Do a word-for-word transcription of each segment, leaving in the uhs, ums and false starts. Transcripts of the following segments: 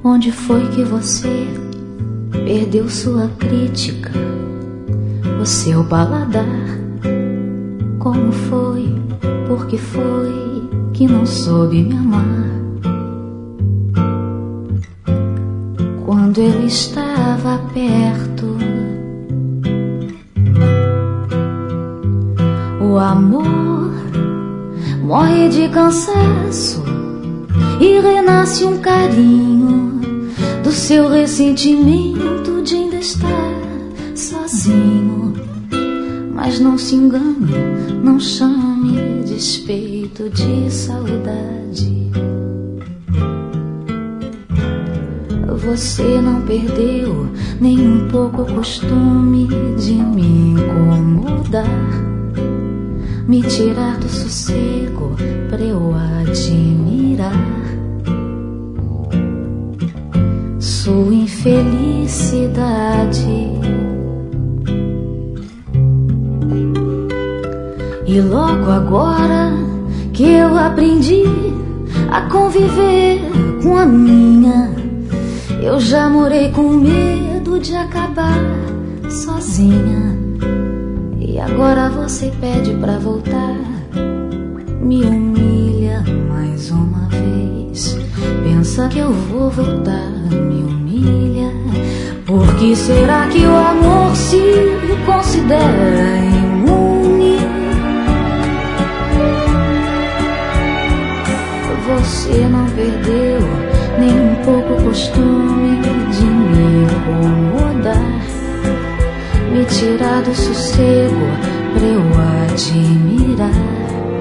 Onde foi que você perdeu sua crítica, o seu paladar? Como foi, por que foi que não soube me amar? Quando eu estava perto, o amor morre de cansaço e renasce um carinho do seu ressentimento de ainda estar sozinho. Mas não se engane, não chame despeito de saudade. Você não perdeu nem um pouco o costume de me incomodar, me tirar do sossego pra eu admirar sua infelicidade. E logo agora que eu aprendi a conviver com a minha, eu já morei com medo de acabar sozinha. E agora você pede pra voltar, me humilha mais uma vez. Pensa que eu vou voltar, me humilha. Por que será que o amor se considera imune? Você não perdeu nem um pouco o costume de me incomodar, me tirar do sossego pra eu admirar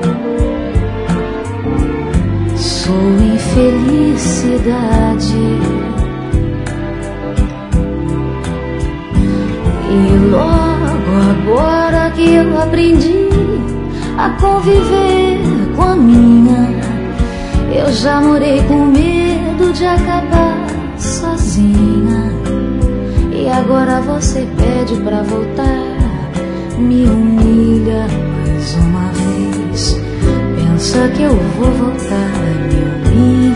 sua infelicidade. E logo agora que eu aprendi a conviver com a minha, eu já morei com medo de acabar sozinha. E agora você pede pra voltar, me humilha mais uma vez. Pensa que eu vou voltar, me humilha.